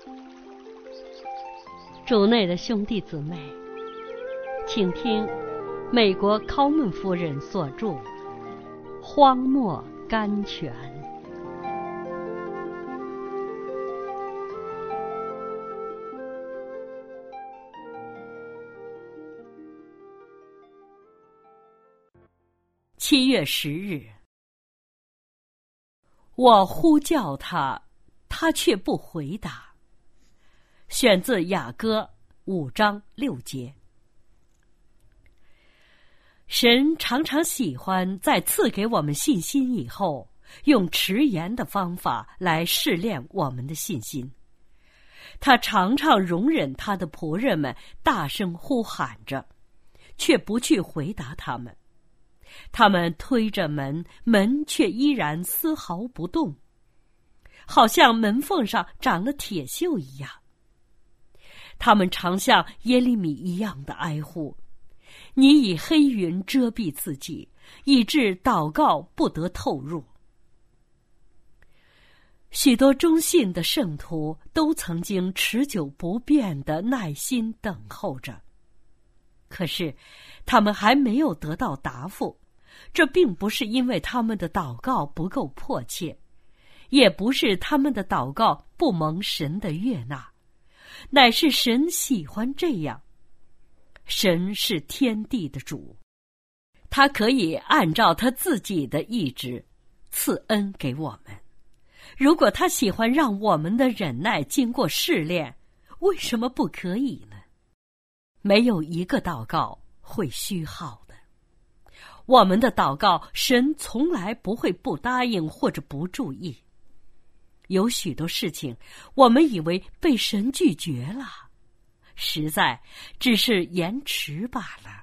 主内的兄弟姊妹，请听美国考门夫人所著《荒漠甘泉》。7月10日，我呼叫他，他却不回答。选自雅歌5章6节。神常常喜欢在赐给我们信心以后，用迟延的方法来试炼我们的信心。他常常容忍他的仆人们大声呼喊着，却不去回答他们。他们推着门，门却依然丝毫不动，好像门缝上长了铁锈一样。他们常像耶利米一样的哀呼，你以黑云遮蔽自己，以致祷告不得透入。许多忠信的圣徒都曾经持久不变地耐心等候着，可是他们还没有得到答复。这并不是因为他们的祷告不够迫切，也不是他们的祷告不蒙神的悦纳，乃是神喜欢这样。神是天地的主，他可以按照他自己的意志赐恩给我们。如果他喜欢让我们的忍耐经过试炼，为什么不可以呢？没有一个祷告会虚耗的。我们的祷告，神从来不会不答应或者不注意。有许多事情，我们以为被神拒绝了，实在只是延迟罢了。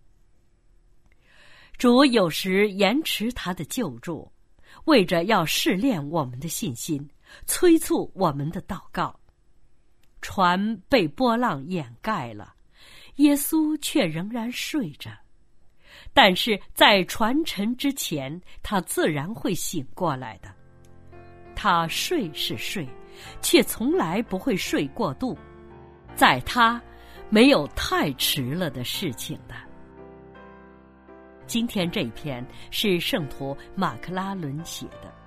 主有时延迟他的救助，为着要试炼我们的信心，催促我们的祷告。船被波浪掩盖了，耶稣却仍然睡着。但是在船沉之前，他自然会醒过来的。他睡是睡，却从来不会睡过度，在他没有太迟了的事情的。今天这篇是圣徒马克拉伦写的。